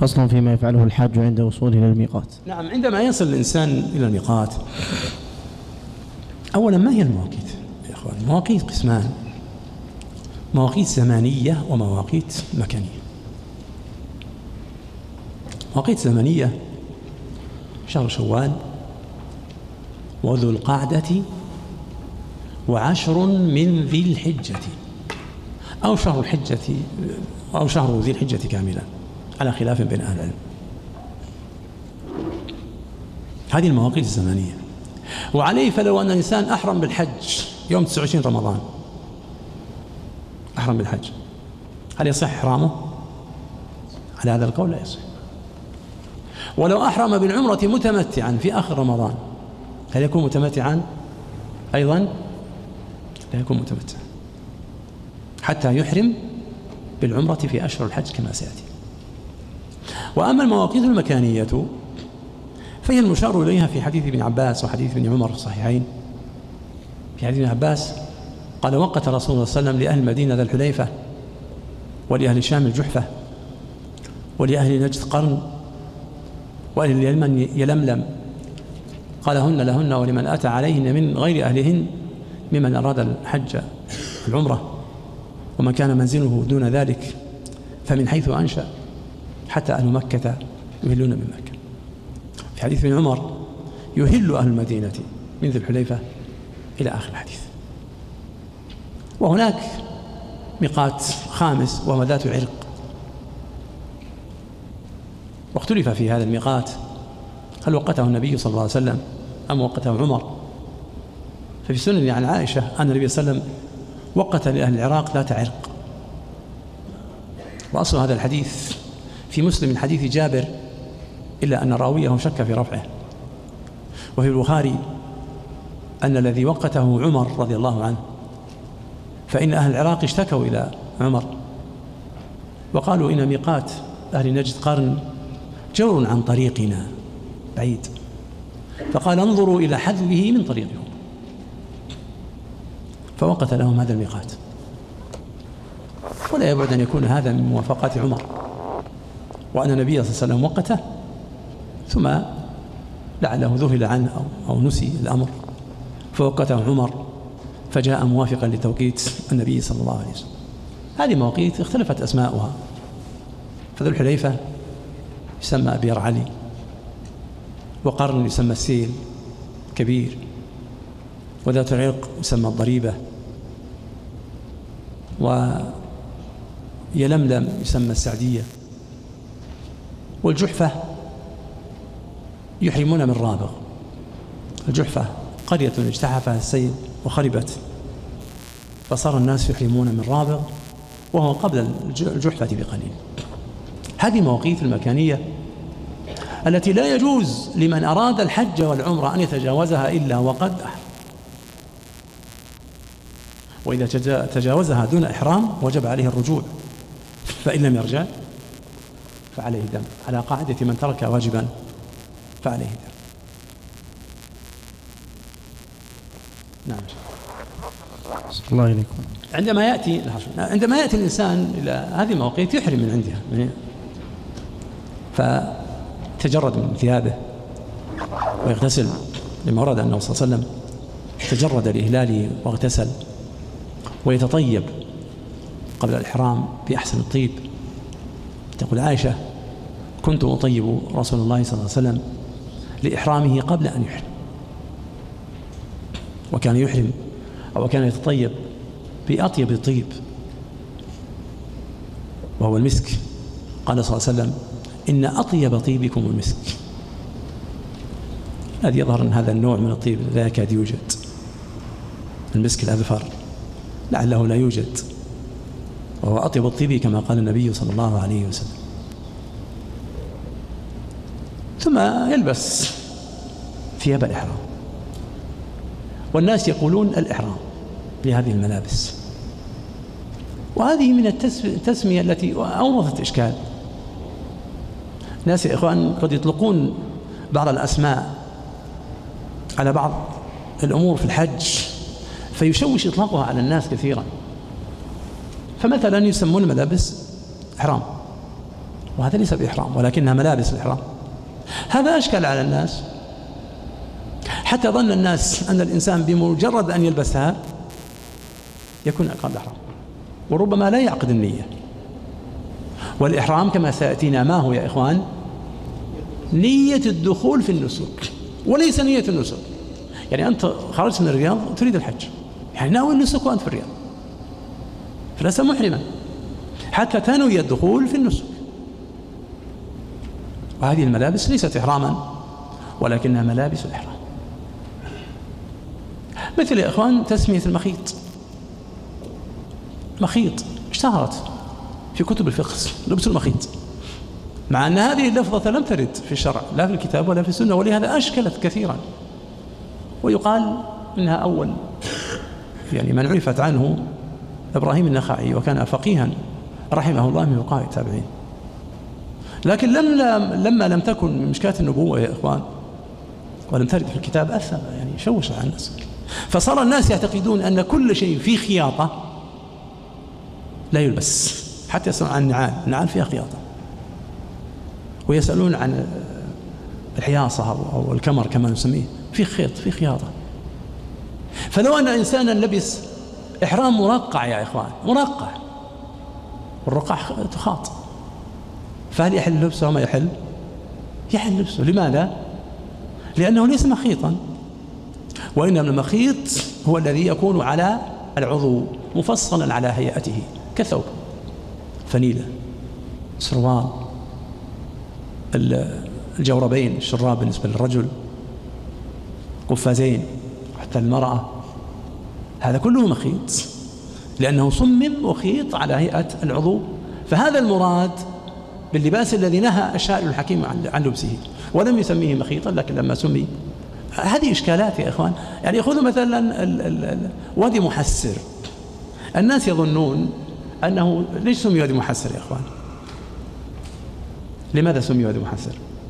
فصل فيما يفعله الحاج عند وصوله إلى الميقات. نعم، عندما يصل الإنسان إلى الميقات، أولا ما هي المواقيت يا إخوان؟ المواقيت قسمان: مواقيت زمانية ومواقيت مكانية. مواقيت زمنية: شهر شوال وذو القعدة وعشر من ذي الحجة، أو شهر الحجة أو شهر ذي الحجة كاملا، على خلاف بين أهل العلم. هذه المواقيت الزمنية. وعليه فلو أن الإنسان أحرم بالحج يوم 29 رمضان، أحرم بالحج، هل يصح إحرامه؟ على هذا القول لا يصح. ولو أحرم بالعمرة متمتعا في آخر رمضان، هل يكون متمتعا؟ أيضا لا يكون متمتعا حتى يحرم بالعمرة في أشهر الحج كما سيأتي. وأما المواقيت المكانية فهي المشار إليها في حديث ابن عباس وحديث ابن عمر في الصحيحين. في حديث ابن عباس قال: وقت رسول الله صلى الله عليه وسلم لأهل المدينة ذا الحليفة، ولأهل الشام الجحفة، ولأهل نجد قرن، وأهل اليمن يلملم، قال: هن لهن ولمن أتى عليهن من غير أهلهن ممن أراد الحج العمرة، ومن كان منزله دون ذلك فمن حيث أنشأ، حتى أهل مكة يهلون من مكة. في حديث ابن عمر: يهل أهل المدينة من ذي الحليفة، إلى آخر الحديث. وهناك ميقات خامس وهو ذات عرق، واختلف في هذا الميقات هل وقته النبي صلى الله عليه وسلم أم وقته عمر. ففي سنن عن عائشة أن النبي صلى الله عليه وسلم وقت لأهل العراق ذات عرق. وأصل هذا الحديث في مسلم من حديث جابر، إلا أن راويه شك في رفعه. وفي البخاري أن الذي وقته عمر رضي الله عنه، فإن أهل العراق اشتكوا إلى عمر وقالوا: إن ميقات أهل نجد قرن جور عن طريقنا بعيد، فقال: انظروا إلى حذوه من طريقهم، فوقت لهم هذا الميقات. ولا يبعد أن يكون هذا من موافقات عمر، وأن النبي صلى الله عليه وسلم وقته ثم لعله ذهل عنه أو نسي الأمر، فوقته عمر فجاء موافقا لتوقيت النبي صلى الله عليه وسلم. هذه مواقيت اختلفت أسماؤها. فذو الحليفة يسمى أبيار علي، وقرن يسمى السيل كبير، وذات العرق يسمى الضريبة، ويلملم يسمى السعدية، والجحفة يحرمون من رابغ. الجحفة قرية اجتحفها السيل وخربت، فصار الناس يحرمون من رابغ وهو قبل الجحفة بقليل. هذه المواقيت المكانية التي لا يجوز لمن أراد الحج والعمرة أن يتجاوزها إلا وقد أحرم. وإذا تجاوزها دون إحرام وجب عليه الرجوع، فإن لم يرجع فعليه دم، على قاعدة من ترك واجبا فعليه دم. نعم. الله إليكم. عندما يأتي الإنسان إلى هذه المواقيت يحرم من عندها، فتجرد من ثيابه ويغتسل، لما ورد أنه صلى الله عليه وسلم تجرد لإهلاله واغتسل، ويتطيب قبل الإحرام بأحسن الطيب. تقول عائشة: كنت أطيب رسول الله صلى الله عليه وسلم لإحرامه قبل أن يحرم، وكان يحرم أو كان يتطيب بأطيب الطيب وهو المسك. قال صلى الله عليه وسلم: إن أطيب طيبكم المسك. هذا يظهر أن هذا النوع من الطيب لا يكاد يوجد، المسك الأذفر لعله لا يوجد، وهو أطيب الطيب كما قال النبي صلى الله عليه وسلم. ثم يلبس ثياب الإحرام، والناس يقولون الإحرام لهذه الملابس، وهذه من التسمية التي أورثت إشكال. ناس يا إخوان قد يطلقون بعض الأسماء على بعض الأمور في الحج فيشوش إطلاقها على الناس كثيرا. فمثلا يسمون الملابس إحرام، وهذا ليس بإحرام ولكنها ملابس الإحرام. هذا أشكل على الناس حتى ظن الناس أن الإنسان بمجرد أن يلبسها يكون أقام الإحرام، وربما لا يعقد النية. والإحرام كما سيأتينا ما هو يا إخوان؟ نية الدخول في النسك وليس نية النسك. يعني أنت خرجت من الرياض تريد الحج، يعني ناوي النسك وأنت في الرياض، فلست محرما حتى تنوي الدخول في النسك. وهذه الملابس ليست إحراما ولكنها ملابس الإحرام. مثل يا إخوان تسمية المخيط. مخيط اشتهرت في كتب الفقه، لبس المخيط، مع أن هذه اللفظة لم ترد في الشرع لا في الكتاب ولا في السنة، ولهذا أشكلت كثيرا. ويقال إنها أول يعني من عرفت عنه إبراهيم النخعي، وكان فقيها رحمه الله من فقهاء التابعين. لكن لما لم تكن من مشكاة النبوة يا إخوان ولم ترد في الكتاب أثر يعني شوش على الناس، فصار الناس يعتقدون أن كل شيء فيه خياطة لا يلبس. حتى يسألون عن النعال فيها خياطة، ويسألون عن الحياصة أو الكمر كما نسميه، في خيط في خياطة. فلو أن إنسانا لبس إحرام مرقع يا إخوان، مرقع، والرقع تخاط، فهل يحل لبسه وما يحل؟ يحل لبسه. لماذا؟ لأنه ليس مخيطا، وإنما المخيط هو الذي يكون على العضو مفصلا على هيئته كثوب، فنيلة، سروال، الجوربين، الشراب بالنسبة للرجل، قفازين حتى المرأة، هذا كله مخيط لأنه صمم وخيط على هيئة العضو. فهذا المراد باللباس الذي نهى الشارع الحكيم عن لبسه، ولم يسميه مخيطا لكن لما سمي. هذه إشكالات يا إخوان. يعني خذوا مثلا وادي محسر، الناس يظنون أنه ليش سمي وادي محسر يا إخوان؟ لماذا سمي وادي محسر؟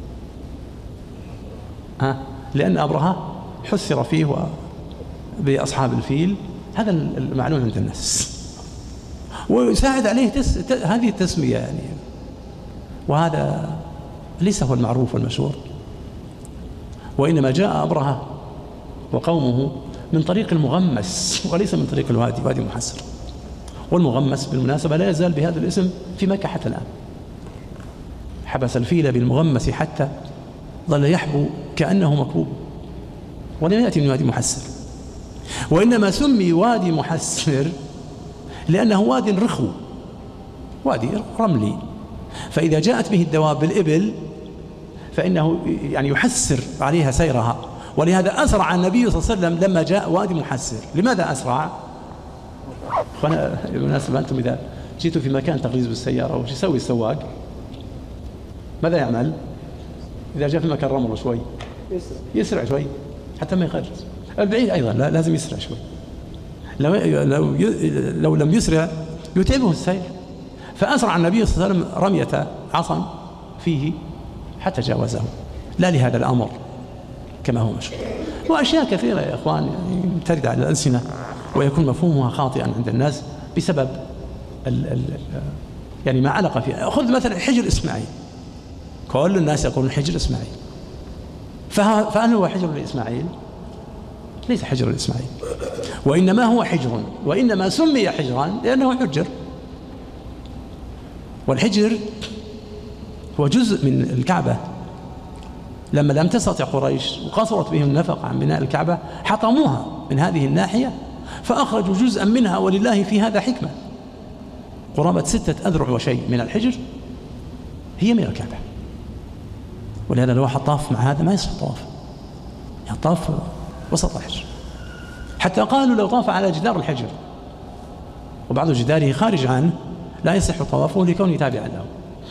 لأن أبرهة حسر فيه بأصحاب الفيل، هذا المعلوم عند الناس، ويساعد عليه هذه التسمية يعني. وهذا ليس هو المعروف والمشهور، وإنما جاء أبرهة وقومه من طريق المغمس وليس من طريق الوادي، وادي محسر. والمغمس بالمناسبة لا يزال بهذا الاسم في مكة حتى الآن. حبس الفيل بالمغمس حتى ظل يحبو كأنه مكبوب، ولم يأتي من وادي محسر. وإنما سمي وادي محسر لأنه وادي رخو، وادي رملي، فإذا جاءت به الدواب بالإبل فإنه يعني يحسر عليها سيرها. ولهذا أسرع النبي صلى الله عليه وسلم لما جاء وادي محسر. لماذا أسرع؟ أخوانا بالمناسبة أنتم إذا جيتوا في مكان تغليظ بالسيارة وش يسوي السواق؟ ماذا يعمل؟ إذا جاء في مكان رمل شوي يسرع شوي حتى ما يخرج. البعيد أيضا لازم يسرع شوي، لو لم يسرع يتعبه السير. فأسرع النبي صلى الله عليه وسلم رمية عصا فيه حتى جاوزه، لا لهذا الأمر كما هو مشهور. وأشياء كثيرة يا إخوان يعني ترد على الألسنة ويكون مفهومها خاطئا عند الناس بسبب يعني ما علق فيها. خذ مثلا حجر إسماعيل، كل الناس يقولون حجر إسماعيل، فهل هو حجر الإسماعيل؟ ليس حجر الإسماعيل، وإنما هو حجر، وإنما سمي حجرا لأنه حجر. والحجر هو جزء من الكعبة. لما لم تستطع قريش وقصرت بهم النفقة عن بناء الكعبة حطموها من هذه الناحية، فأخرجوا جزءا منها، ولله في هذا حكمة. قرابة 6 أذرع وشيء من الحجر هي من الكعبة. ولهذا لو واحد طاف مع هذا ما يصح طواف، يعني طاف وسط الحجر. حتى قالوا لو طاف على جدار الحجر وبعض جداره خارج عنه لا يصح طوافه لكونه تابعا له،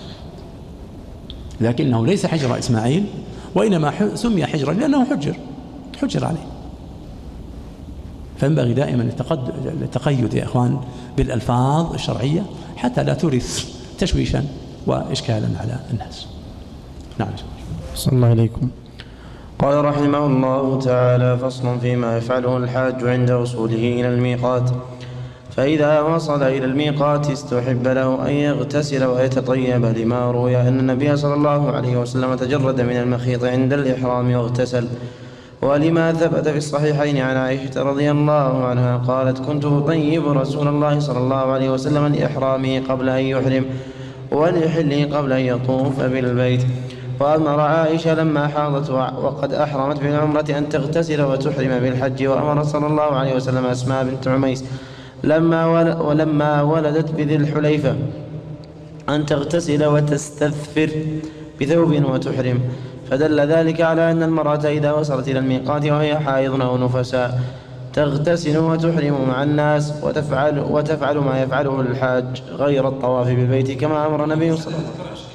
لكنه ليس حجر إسماعيل، وإنما سمي حجرا لأنه حجر عليه. فينبغي دائما التقيد يا إخوان بالألفاظ الشرعية حتى لا تورث تشويشا وإشكالا على الناس. نعم. صلى الله عليكم. قال رحمه الله تعالى: فصل فيما يفعله الحاج عند وصوله إلى الميقات. فإذا وصل إلى الميقات استحب له أن يغتسل ويتطيب، لما روي أن النبي صلى الله عليه وسلم تجرد من المخيط عند الإحرام واغتسل. ولما ثبت في الصحيحين عن عائشة رضي الله عنها قالت: كنت أطيب رسول الله صلى الله عليه وسلم لإحرامه قبل أن يحرم ولحله قبل أن يطوف بالبيت. وأمر عائشة لما حاضت وقد أحرمت بالعمرة أن تغتسل وتحرم بالحج. وأمر صلى الله عليه وسلم أسماء بنت عميس ولما ولدت بذي الحليفة أن تغتسل وتستثفر بثوب وتحرم، فدل ذلك على أن المرأة إذا وصلت إلى الميقات وهي حائض أو نفساء تغتسل وتحرم مع الناس وتفعل ما يفعله الحاج غير الطواف بالبيت، كما أمر النبي صلى الله عليه وسلم.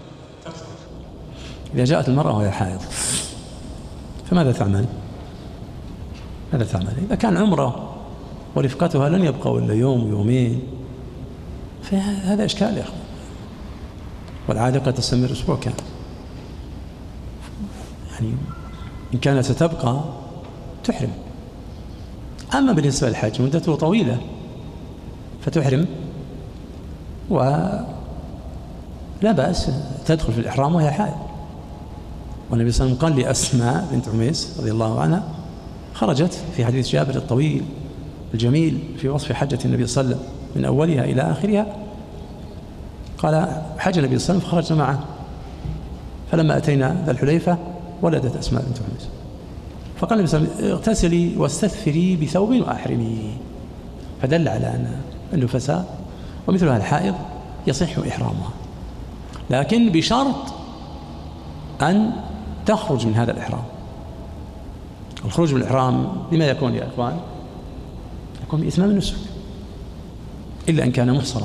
إذا جاءت المرأة وهي حائض فماذا تعمل؟ ماذا تعمل؟ إذا كان عمره ورفقتها لن يبقوا إلا يوم يومين فهذا إشكال يا أخوان، والعادة قد تستمر أسبوع كامل. يعني إن كانت ستبقى تحرم. أما بالنسبة للحج مدته طويلة فتحرم ولا بأس تدخل في الإحرام وهي حائض. والنبي صلى الله عليه وسلم قال لأسماء بنت عميس رضي الله عنها، خرجت في حديث جابر الطويل الجميل في وصف حجة النبي صلى الله عليه وسلم من أولها إلى آخرها، قال: حج النبي صلى الله عليه وسلم فخرجنا معه، فلما أتينا ذا الحليفة ولدت أسماء بنت عميس، فقال النبي صلى الله عليه وسلم: اغتسلي واستثفري بثوب وأحرمي. فدل على أن النفساء ومثلها الحائض يصح إحرامها، لكن بشرط أن تخرج من هذا الإحرام. الخروج من الإحرام بما يكون يا إخوان؟ يكون بإتمام النسك، إلا إن كان محصرا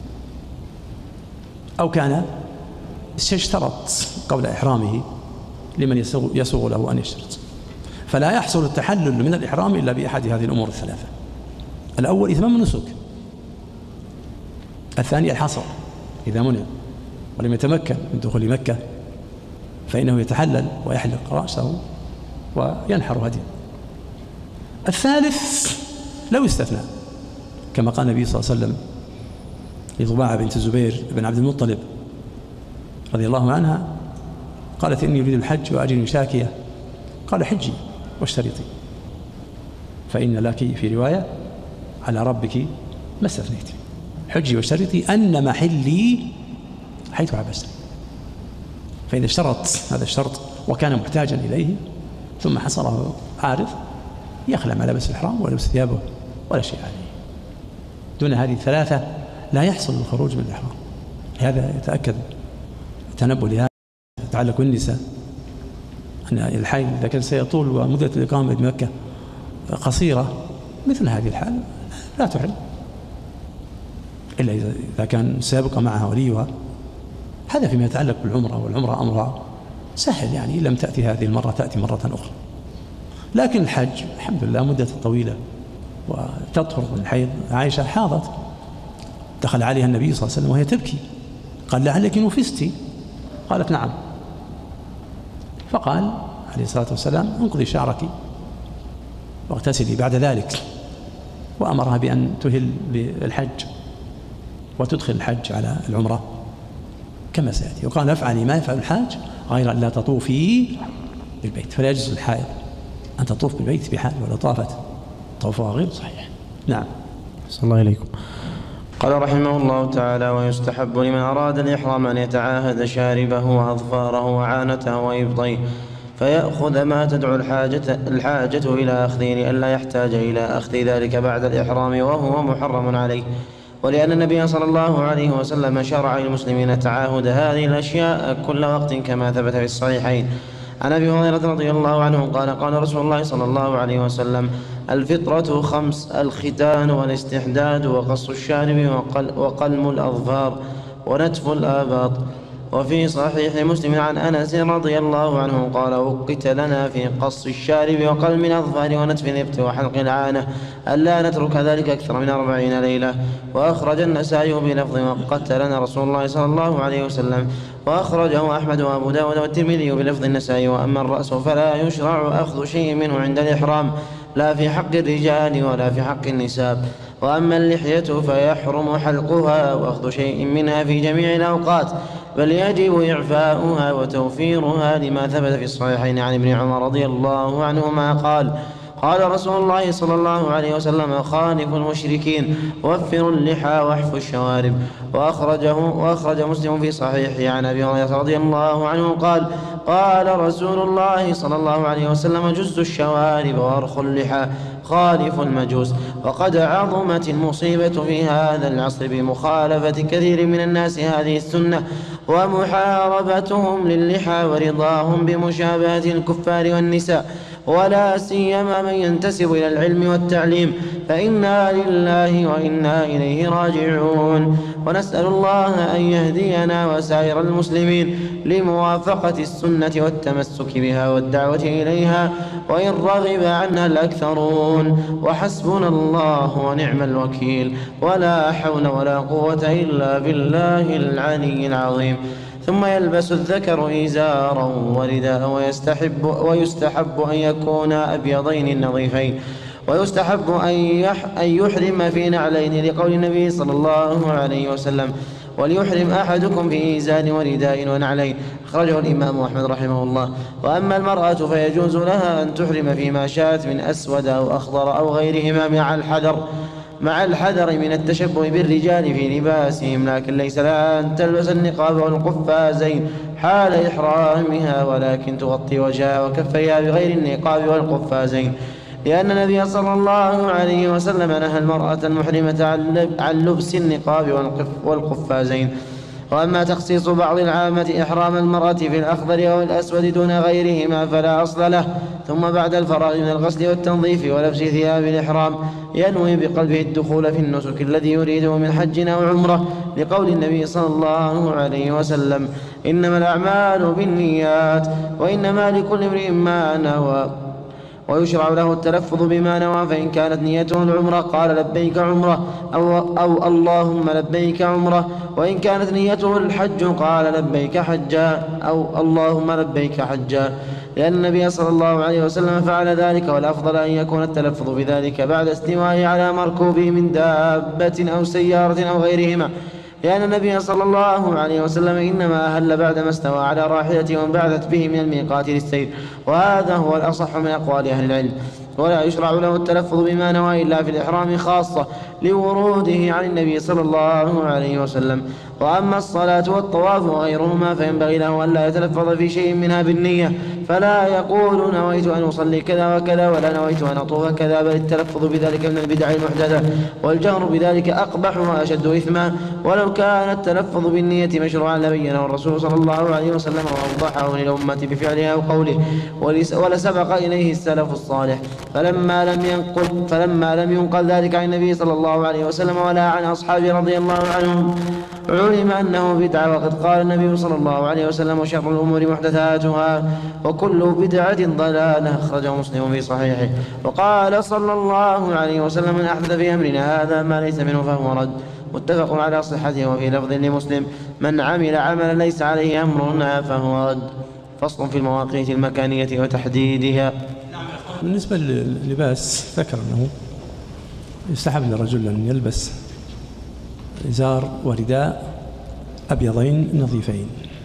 أو كان اشترط قبل إحرامه لمن يسوغ له أن يشترط. فلا يحصل التحلل من الإحرام إلا بأحد هذه الأمور الثلاثة: الأول إتمام النسك، الثاني الحصر إذا منع ولم يتمكن من دخول مكة فإنه يتحلل ويحلق رأسه وينحر هديه. الثالث لو استثنى، كما قال النبي صلى الله عليه وسلم لضباعة بنت الزبير بن عبد المطلب رضي الله عنها، قالت: إني أريد الحج وأجد شاكية، قال: حجي واشترطي، فإن لك في رواية على ربك ما استثنيت، حجي واشترطي أن محلي حيث عبستني. فإذا اشترط هذا الشرط وكان محتاجا إليه ثم حصله عارض يخلع ما لبس الإحرام ولبس ثيابه ولا شيء عليه. دون هذه الثلاثة لا يحصل الخروج من الإحرام. هذا يتأكد تنبؤ لهذا يتعلق بالنساء أن الحيض إذا كان سيطول ومدة الإقامة بمكة قصيرة مثل هذه الحال لا تحرم إلا إذا كان سيبقى معها وليها. هذا فيما يتعلق بالعمرة، والعمرة أمرها سهل، يعني إن لم تأتي هذه المرة تأتي مرة أخرى. لكن الحج الحمد لله مدة طويلة وتطهر من الحيض. عائشة حاضت دخل عليها النبي صلى الله عليه وسلم وهي تبكي، قال: لعلك نفستي؟ قالت: نعم. فقال عليه الصلاة والسلام: انقضي شعرك واغتسلي بعد ذلك، وأمرها بأن تهل بالحج وتدخل الحج على العمرة كما سيأتي. وقال: افعلي ما يفعل الحاج غير أن لا تطوفي بالبيت. فلا يجوز الحائض أن تطوف بالبيت بحال، ولا طافت طوفها غير صحيح. نعم. صلى الله عليكم. قال رحمه الله تعالى: ويستحب لمن أراد الإحرام أن يتعاهد شاربه وأظفاره وعانته وإبطيه، فيأخذ ما تدعو الحاجة إلى أخذه، لئلا يحتاج إلى أخذ ذلك بعد الإحرام وهو محرم عليه. ولأن النبي صلى الله عليه وسلم شرع للمسلمين تعاهد هذه الأشياء كل وقت، كما ثبت في الصحيحين عن أبي هريرة رضي الله عنه قال: قال رسول الله صلى الله عليه وسلم: الفطرة 5: الختان والاستحداد وقص الشارب وقلم الأظفار ونتف الآباط. وفي صحيح مسلم عن أنس رضي الله عنه قال: وقت لنا في قص الشارب وقلم الأظفار ونتف الإبط وحلق العانة ألا نترك ذلك أكثر من 40 ليلة. وأخرج النسائي بلفظ: وقت لنا رسول الله صلى الله عليه وسلم. وأخرجه أحمد وأبو داود والترمذي بلفظ النسائي: وأما الرأس فلا يشرع أخذ شيء منه عند الإحرام، لا في حق الرجال ولا في حق النساء. وأما اللحية فيحرم حلقها وأخذ شيء منها في جميع الأوقات، بل يجب إعفاؤها وتوفيرها، لما ثبت في الصحيحين عن ابن عمر رضي الله عنهما قال رسول الله صلى الله عليه وسلم: خالف المشركين، وفروا اللحى واحفوا الشوارب. وأخرج مسلم في صحيحه عن أبي هريرة رضي الله عنه قال رسول الله صلى الله عليه وسلم: جز الشوارب وأرخوا اللحى خالف المجوس. وقد عظمت المصيبة في هذا العصر بمخالفة كثير من الناس هذه السنة ومحاربتهم للحى ورضاهم بمشابهة الكفار والنساء، ولا سيما من ينتسب إلى العلم والتعليم، فإنا لله وإنا إليه راجعون. ونسأل الله أن يهدينا وسائر المسلمين لموافقة السنة والتمسك بها والدعوة إليها، وإن رغب عنها الأكثرون. وحسبنا الله ونعم الوكيل، ولا حول ولا قوة إلا بالله العلي العظيم. ثم يلبس الذكر إزارا ورداء، ويستحب أن يكون أبيضين نظيفين، ويستحب أن يحرم في نعلين، لقول النبي صلى الله عليه وسلم: وليحرم أحدكم في إزار ورداء ونعلين. أخرجه الإمام أحمد رحمه الله. وأما المرأة فيجوز لها أن تحرم فيما شاءت من أسود أو أخضر أو غيرهما مع الحذر من التشبه بالرجال في لباسهم، لكن ليس لها أن تلبس النقاب والقفازين حال إحرامها، ولكن تغطي وجهها وكفيها بغير النقاب والقفازين، لأن النبي صلى الله عليه وسلم نهى المرأة المحرمة عن لبس النقاب والقفازين. وأما تخصيص بعض العامة إحرام المرأة في الأخضر أو الأسود دون غيرهما فلا أصل له. ثم بعد الفراغ من الغسل والتنظيف ولبس ثياب الإحرام ينوي بقلبه الدخول في النسك الذي يريده من حج أو عمرة، لقول النبي صلى الله عليه وسلم: إنما الأعمال بالنيات، وإنما لكل امرئ ما نوى. ويشرع له التلفظ بما نوى، فإن كانت نيته العمرة قال: لبيك عمرة أو اللهم لبيك عمرة، وإن كانت نيته الحج قال: لبيك حجا أو اللهم لبيك حجا، لأن النبي صلى الله عليه وسلم فعل ذلك. والأفضل أن يكون التلفظ بذلك بعد استوائه على مركوبه من دابة أو سيارة أو غيرهما، لأن النبي صلى الله عليه وسلم إنما أهل بعدما استوى على راحلته وانبعثت به من الميقات للسير، وهذا هو الأصح من أقوال أهل العلم. ولا يشرع له التلفظ بما نوى إلا في الإحرام خاصة لوروده عن النبي صلى الله عليه وسلم. وأما الصلاة والطواف وغيرهما فينبغي له أن لا يتلفظ في شيء منها بالنية، فلا يقول نويت أن أصلي كذا وكذا ولا نويت أن أطوف كذا، بل التلفظ بذلك من البدع المحدثة، والجهر بذلك أقبح وأشد إثما. ولو كان التلفظ بالنية مشروعا لبينه الرسول صلى الله عليه وسلم وأوضحه للأمة بفعله أو قوله، ولسبق إليه السلف الصالح. فلما لم ينقل ذلك عن النبي صلى الله عليه وسلم ولا عن أصحابه رضي الله عنهم علم أنه بدعة. وقد قال النبي صلى الله عليه وسلم: وشر الأمور محدثاتها وكل بدعة ضلالة. أخرجه مسلم في صحيحه. وقال صلى الله عليه وسلم: من أحدث في أمرنا هذا ما ليس منه فهو رد. متفق على صحته. وفي لفظ لمسلم: من عمل عملا ليس عليه أمرنا فهو رد. فصل في المواقيت المكانية وتحديدها. بالنسبة للباس ذكر أنه يستحب للرجل أن يلبس إزار ورداء أبيضين نظيفين.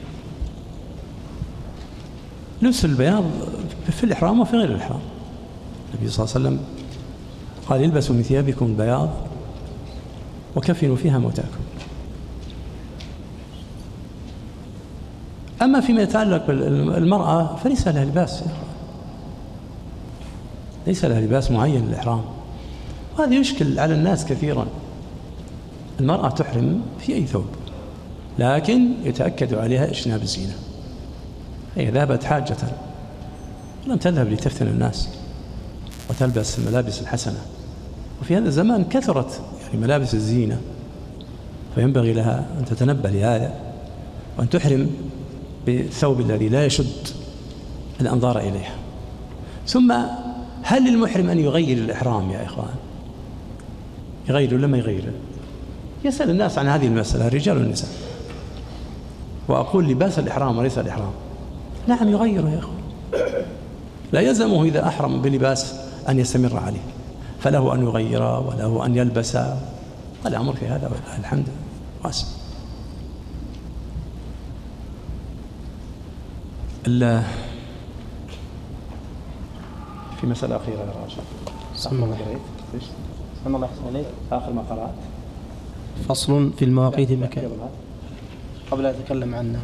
لبس البياض في الإحرام وفي غير الإحرام. النبي صلى الله عليه وسلم قال: البسوا من ثيابكم البياض وكفنوا فيها موتاكم. أما فيما يتعلق بالمرأة فليس لها لباس، ليس لها لباس معين للإحرام، وهذا يشكل على الناس كثيرا. المرأة تحرم في أي ثوب، لكن يتأكد عليها إجناب الزينة. هي ذهبت حاجة لم تذهب لتفتن الناس وتلبس الملابس الحسنة. وفي هذا الزمان كثرت ملابس الزينة، فينبغي لها أن تتنبه لهذا وأن تحرم بالثوب الذي لا يشد الأنظار إليها. ثم هل للمحرم أن يغير الإحرام يا إخوان؟ يغير ولا ما يغير؟ يسأل الناس عن هذه المسألة، الرجال والنساء. وأقول لباس الإحرام وليس الإحرام. نعم يغيره يا إخوان، لا يلزمه إذا أحرم بلباس أن يستمر عليه. فله أن يغير وله أن يلبس، الأمر في هذا والله الحمد واسع. في مسألة أخيرة يا راشد. سم الله يحسن إليك. آخر ما قرأت فصل في المواقيت المكان. قبل أن أتكلم عنه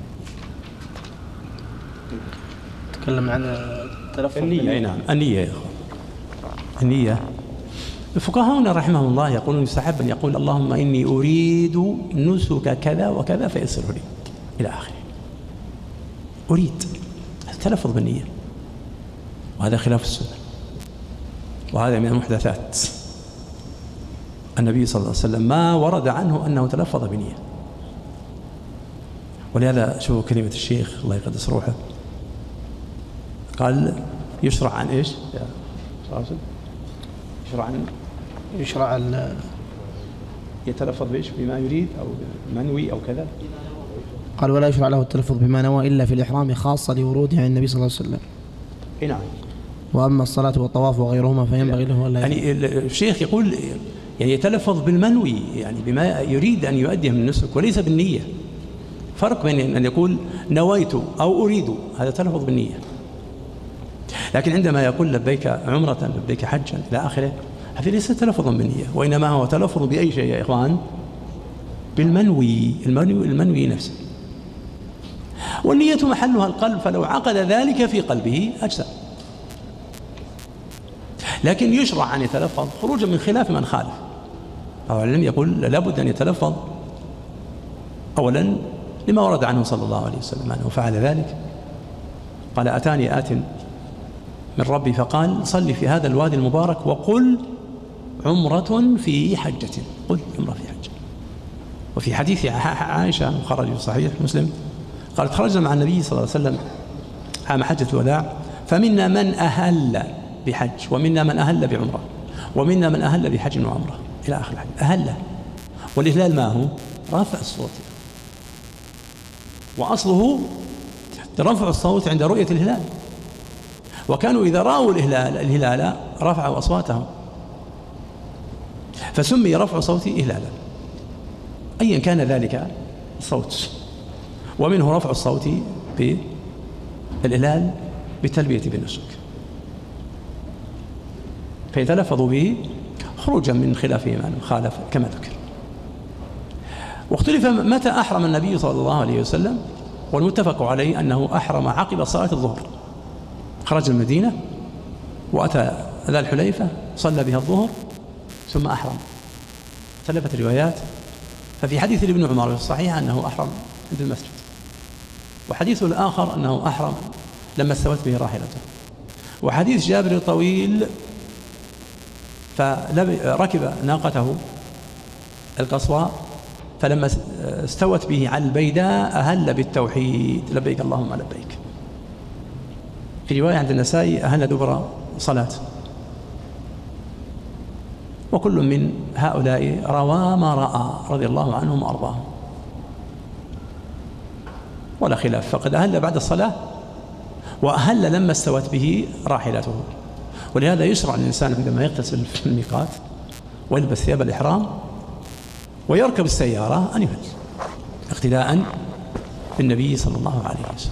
تكلم عن التلفظ النية. نعم النية يا أخوان. النية الفقهاء هنا رحمهم الله يقولون يستحب أن يقول اللهم إني أريد نسك كذا وكذا فيسره لي إلى آخره. أريد التلفظ بالنية، وهذا خلاف السنة، وهذا من المحدثات. النبي صلى الله عليه وسلم ما ورد عنه أنه تلفظ بنية. ولهذا شوفوا كلمة الشيخ الله يقدس روحه، قال يشرع عن إيش يا راشد؟ يشرع عن يتلفظ بإيش؟ بما يريد أو منوي أو كذا. قال ولا يشرع له التلفظ بما نوى إلا في الإحرام خاصة لوروده عن النبي صلى الله عليه وسلم. نعم. وأما الصلاة والطواف وغيرهما فينبغي له ألا يعني الشيخ يقول يعني يتلفظ بالمنوي، يعني بما يريد أن يؤديه من النسك وليس بالنية. فرق بين أن يقول نويت أو أريد، هذا تلفظ بالنية. لكن عندما يقول لبيك عمرة لبيك حجا إلى آخره، هذا ليس تلفظا بالنية، وإنما هو تلفظ بأي شيء يا إخوان؟ بالمنوي، المنوي نفسه. والنية محلها القلب، فلو عقد ذلك في قلبه أجزاء. لكن يشرع أن يتلفظ خروجا من خلاف من خالف. أو العلم يقول لابد أن يتلفظ أولا لما ورد عنه صلى الله عليه وسلم أنه فعل ذلك. قال أتاني آت من ربي فقال صل في هذا الوادي المبارك وقل عمرة في حجة، قل عمرة في حجة. وفي حديث عائشة خرج في صحيح مسلم قالت خرجنا مع النبي صلى الله عليه وسلم عام حجة الوداع، فمنا من أهل بحج ومنا من أهل بعمرة ومنا من أهل بحج وعمرة إلى آخر الحديث. أهل، والإهلال ما هو؟ رفع الصوت، وأصله رفع الصوت عند رؤية الهلال، وكانوا إذا رأوا الهلال رفعوا أصواتهم، فسمي رفع صوت إهلالا أيا كان ذلك الصوت. ومنه رفع الصوت بالإهلال بالتلبية بالنسك، فيتلفظوا به خروجا من خلاف من خالف كما ذكر. واختلف متى أحرم النبي صلى الله عليه وسلم، والمتفق عليه أنه أحرم عقب صلاة الظهر. خرج المدينة وأتى ذا الحليفة صلى بها الظهر ثم أحرم. اختلفت الروايات، ففي حديث ابن عمر في الصحيح أنه أحرم عند المسجد، وحديث الآخر أنه أحرم لما استوت به راحلته، وحديث جابر طويل فركب ناقته القصواء فلما استوت به على البيداء أهل بالتوحيد لبيك اللهم لبيك. في رواية عند النسائي أهل دبر صلاة. وكل من هؤلاء روى ما رأى رضي الله عنهم وأرضاهم ولا خلاف، فقد أهل بعد الصلاة وأهل لما استوت به راحلته. ولهذا يشرع للإنسان عندما يغتسل في الميقات ويلبس ثياب الإحرام ويركب السيارة أن يهل اقتداء بالنبي صلى الله عليه وسلم.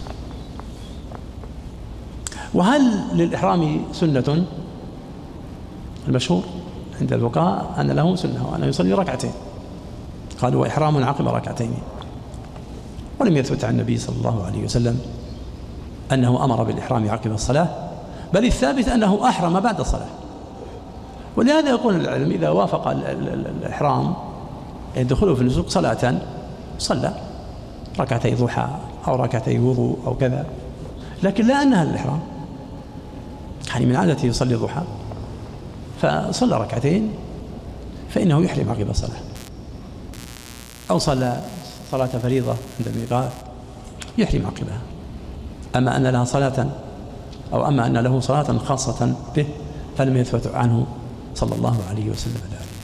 وهل للإحرام سنة؟ المشهور عند الفقهاء أن له سنة وأنه يصلي ركعتين، قالوا وإحرام عقب ركعتين. ولم يثبت عن النبي صلى الله عليه وسلم أنه أمر بالإحرام عقب الصلاة، بل الثابت أنه أحرم بعد الصلاة. ولهذا يقول العلم إذا وافق الإحرام يدخله في النسك صلاة صلى ركعتي ضحى أو ركعتي وضوء أو كذا، لكن لا أنها للإحرام، يعني من عادته يصلي ضحى فصلى ركعتين فإنه يحرم عقب الصلاة، أو صلى صلاة فريضة عند الميقات يحرم عقبها. أما أن لها صلاة أو أما أن له صلاة خاصة به فلم يثبت عنه صلى الله عليه وسلم ذلك.